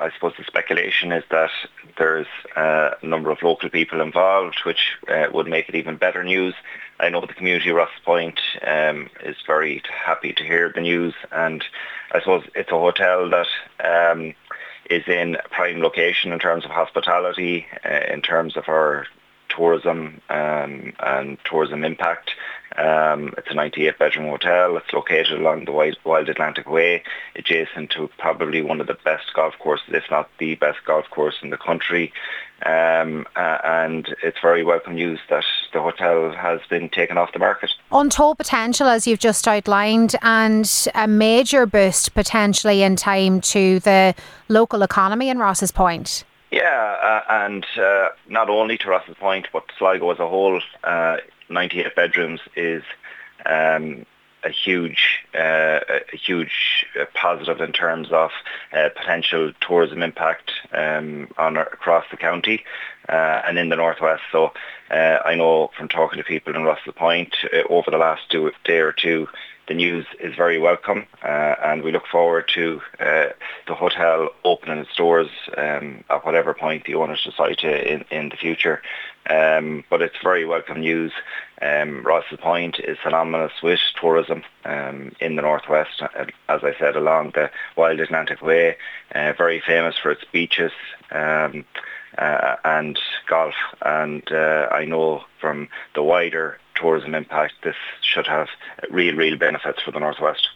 I suppose the speculation is that there's a number of local people involved, which would make it even better news. I know the community of Ross's Point is very happy to hear the news, and I suppose it's a hotel that is in a prime location in terms of hospitality, in terms of our tourism and tourism impact. It's a 98-bedroom hotel. It's located along the Wild Atlantic Way, adjacent to probably one of the best golf courses, if not the best golf course in the country. And it's very welcome news that the hotel has been taken off the market. Untold potential, as you've just outlined, and a major boost potentially in time to the local economy in Ross's Point. Yeah, and not only to Ross's Point, but Sligo as a whole. 98 bedrooms is a huge positive in terms of potential tourism impact across the county and in the northwest. So I know from talking to people in Ross's Point over the last day or two, the news is very welcome, and we look forward to the hotel opening its doors at whatever point the owners decide to in the future. But it's very welcome news. Ross's Point is synonymous with tourism in the northwest, as I said, along the Wild Atlantic Way, very famous for its beaches and golf. And I know from the wider tourism impact, this should have real benefits for the northwest.